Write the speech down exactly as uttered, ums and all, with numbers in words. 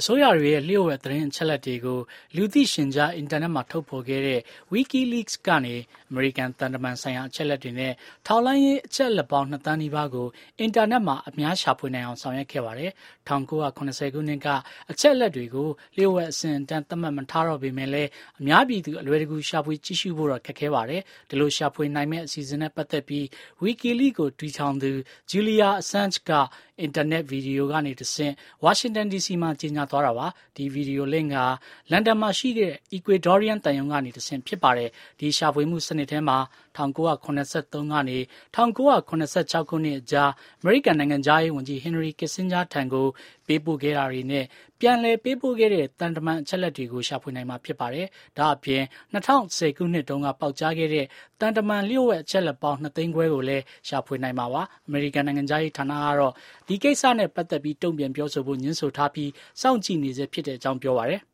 အစိုးရတွေရဲ့လျှို့ဝှက်သတင်းအချက်အလက်တွေကိုလူသိရှင်ကြားအင်တာနက်မှာထုတ်ဖော်ခဲ့တဲ့ WikiLeaks ကနေအမေရိကန်သံတမန်ဆိုင်ရာအချက်အလက်တွေနဲ့ထောက်လှမ်းရေးအချက်အလက်ပေါင်းနှစ်သန်းနီးပါးကိုအင်တာနက်မှာအများရှာဖွေနိုင်အောင်ဆောင်ရွက်ခဲ့ပါတယ်။၁၉၇၀ခုနှစ်ကအချက်အလက်တွေကိုလျှို့ဝှက်အဆင့်အတန်းသတ်မှတ်မထားတော့ပေမဲ့လည်းအများပြည်သူအလွယ်တကူရှာဖွေကြည့်ရှုဖို့တော့ခက်ခဲပါတယ်။ဒီလိုရှာဖွေနိုင်မဲ့အစီအစဉ်နဲ့ပတ်သက်ပြီး WikiLeaks ကိုတည်ထောင်သူ Julian Assange ကအင်တာနက်ဗီဒီယိုကနေတဆင့်ဝါရှင်တန် ဒီ စီ မှာကြေညာသွားတာပါ။ဒီဗီဒီယိုလင့်ကလန်ဒန်မှာရှိတဲ့ Ecuadorian တန်ယုံကနေတဆင့်ဖြစ်ပါတယ်။ဒီရှာဖွေမှုစနစ်ထဲမှာ၁၉၇၃ကနေ၁၉၇၆ခုနှစ်အကြားအမေရိကန်နိုင်ငံသားရေးဝန်ကြီး Henry Kissinger ထံကိုပေးပို့ခဲ့တာတွေနဲ့ပြန်လည်ပေးပို့ခဲ့တဲ့တန်တမန်အချက်အလက်တွေကိုရှာဖွေနိုင်မှာဖြစ်ပါတယ်။ဒါအပြင်၂၀၁၀ခုနှစ်တုန်းကပေါက်ကြားခဲ့တဲ့တန်တမန်လျှို့ဝှက်အချက်အလက်ပေါင်းနှစ်သိန်းခွဲကိုလည်းရှာဖွေနိုင်မှာပါ။အမေရိကန်နိုင်ငံသားရေးဌာနကတော့ဒီကိစ္စနဲ့ပတ်သက်ပြီးတုံ့ပြန်ပြောဆိုဖို့ညှင်းဆိုထားပြီးစောင့်ကြည့်နေစေဖြစ်တဲ့အကြောင်းပြောပါတယ်။